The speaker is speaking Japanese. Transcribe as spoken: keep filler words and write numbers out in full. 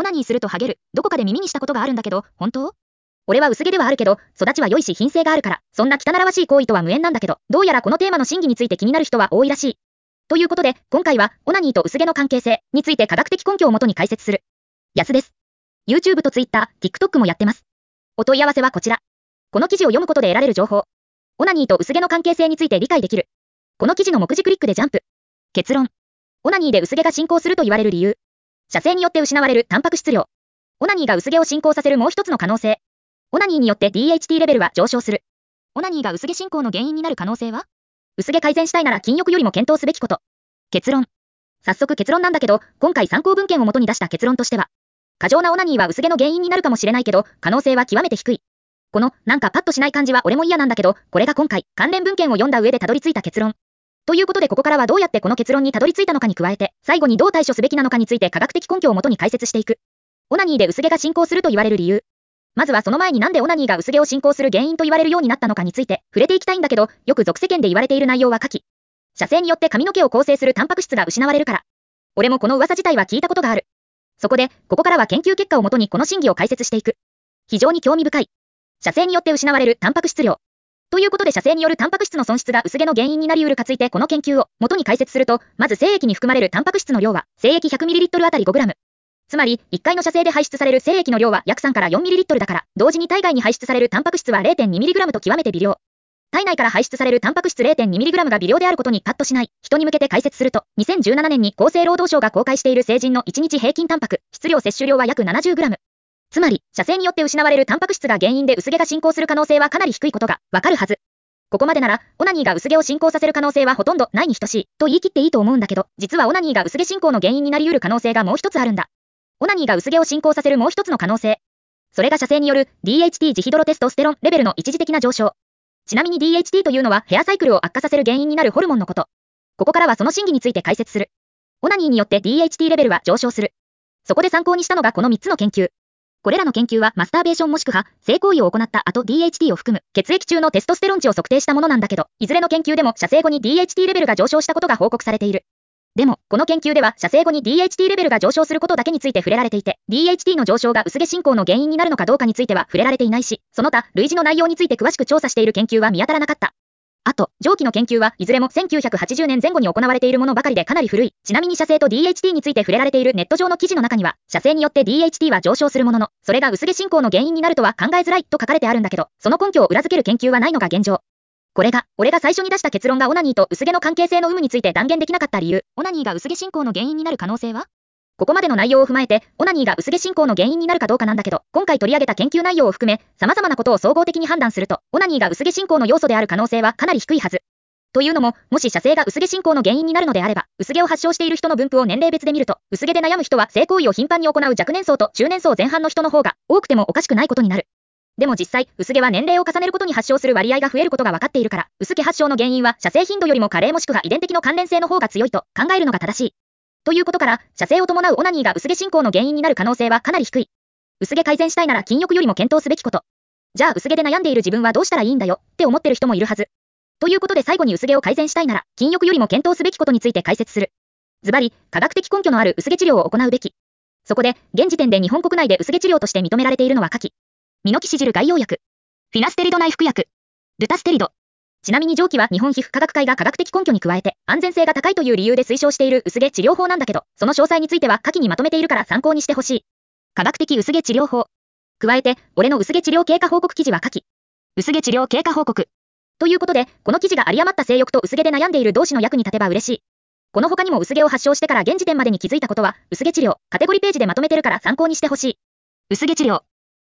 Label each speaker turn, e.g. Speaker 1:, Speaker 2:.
Speaker 1: オナニーするとハゲる、どこかで耳にしたことがあるんだけど、本当？俺は薄毛ではあるけど、育ちは良いし品性があるから、そんな汚らわしい行為とは無縁なんだけど、どうやらこのテーマの真偽について気になる人は多いらしい。ということで、今回は、オナニーと薄毛の関係性について科学的根拠をもとに解説する。やすです。YouTube と Twitter、TikTok もやってます。お問い合わせはこちら。この記事を読むことで得られる情報。オナニーと薄毛の関係性について理解できる。この記事の目次クリックでジャンプ。結論。オナニーで薄毛が進行すると言われる理由。射精によって失われるタンパク質量。オナニーが薄毛を進行させるもう一つの可能性。オナニーによって ディーエイチティー レベルは上昇する。オナニーが薄毛進行の原因になる可能性は？薄毛改善したいなら禁欲よりも検討すべきこと。結論。早速結論なんだけど、今回参考文献を元に出した結論としては、過剰なオナニーは薄毛の原因になるかもしれないけど、可能性は極めて低い。この、なんかパッとしない感じは俺も嫌なんだけど、これが今回、関連文献を読んだ上でたどり着いた結論。ということでここからはどうやってこの結論にたどり着いたのかに加えて、最後にどう対処すべきなのかについて科学的根拠をもとに解説していく。オナニーで薄毛が進行すると言われる理由。まずはその前になんでオナニーが薄毛を進行する原因と言われるようになったのかについて触れていきたいんだけど、よく俗世間で言われている内容は下記。射精によって髪の毛を構成するタンパク質が失われるから。俺もこの噂自体は聞いたことがある。そこで、ここからは研究結果をもとにこの真偽を解説していく。非常に興味深い。射精によって失われるタンパク質量。ということで射精によるタンパク質の損失が薄毛の原因になり得るかついてこの研究を元に解説すると、まず精液に含まれるタンパク質の量は、精液 ひゃくミリリットル あたり ごグラム。つまり、いっかいの射精で排出される精液の量は約さんからよんミリリットルだから、同時に体外に排出されるタンパク質は れいてんにミリグラム と極めて微量。体内から排出されるタンパク質 れいてんにミリグラム が微量であることにカットしない人に向けて解説すると、にせんじゅうななねんに厚生労働省が公開している成人のいちにち平均タンパク質量摂取量は約 ななじゅうグラム。つまり、射精によって失われるタンパク質が原因で薄毛が進行する可能性はかなり低いことがわかるはず。ここまでなら、オナニーが薄毛を進行させる可能性はほとんどないに等しいと言い切っていいと思うんだけど、実はオナニーが薄毛進行の原因になり得る可能性がもう一つあるんだ。オナニーが薄毛を進行させるもう一つの可能性。それが射精による ディーエイチティー ジヒドロテストステロンレベルの一時的な上昇。ちなみに ディーエイチティー というのはヘアサイクルを悪化させる原因になるホルモンのこと。ここからはその真偽について解説する。オナニーによって ディーエイチティー レベルは上昇する。そこで参考にしたのがこのみっつの研究。これらの研究はマスターベーションもしくは性行為を行った後 ディーエイチティー を含む血液中のテストステロン値を測定したものなんだけど、いずれの研究でも射精後に ディーエイチティー レベルが上昇したことが報告されている。でも、この研究では射精後に ディーエイチティー レベルが上昇することだけについて触れられていて、ディーエイチティー の上昇が薄毛進行の原因になるのかどうかについては触れられていないし、その他、類似の内容について詳しく調査している研究は見当たらなかった。あと、上記の研究はいずれもせんきゅうひゃくはちじゅうねんぜん後に行われているものばかりでかなり古い。ちなみに射精と ディーエイチティー について触れられているネット上の記事の中には、射精によって ディーエイチティー は上昇するものの、それが薄毛進行の原因になるとは考えづらいと書かれてあるんだけど、その根拠を裏付ける研究はないのが現状。これが、俺が最初に出した結論がオナニーと薄毛の関係性の有無について断言できなかった理由。オナニーが薄毛進行の原因になる可能性は？ここまでの内容を踏まえて、オナニーが薄毛進行の原因になるかどうかなんだけど、今回取り上げた研究内容を含め、様々なことを総合的に判断すると、オナニーが薄毛進行の要素である可能性はかなり低いはず。というのも、もし射精が薄毛進行の原因になるのであれば、薄毛を発症している人の分布を年齢別で見ると、薄毛で悩む人は性行為を頻繁に行う若年層と中年層前半の人の方が多くてもおかしくないことになる。でも実際、薄毛は年齢を重ねることに発症する割合が増えることが分かっているから、薄毛発症の原因は射精頻度よりも加齢もしくは遺伝的の関連性の方が強いと考えるのが正しい。ということから、射精を伴うオナニーが薄毛進行の原因になる可能性はかなり低い。薄毛改善したいなら禁欲よりも検討すべきこと。じゃあ薄毛で悩んでいる自分はどうしたらいいんだよって思ってる人もいるはず。ということで最後に薄毛を改善したいなら、禁欲よりも検討すべきことについて解説する。ズバリ、科学的根拠のある薄毛治療を行うべき。そこで、現時点で日本国内で薄毛治療として認められているのは下記。ミノキシジル外用薬。フィナステリド内服薬。ルタステリド。ちなみに上記は日本皮膚科学会が科学的根拠に加えて、安全性が高いという理由で推奨している薄毛治療法なんだけど、その詳細については下記にまとめているから参考にしてほしい。科学的薄毛治療法。加えて、俺の薄毛治療経過報告記事は下記。薄毛治療経過報告。ということで、この記事が有り余った性欲と薄毛で悩んでいる同士の役に立てば嬉しい。この他にも薄毛を発症してから現時点までに気づいたことは、薄毛治療、カテゴリページでまとめてるから参考にしてほしい。薄毛治療。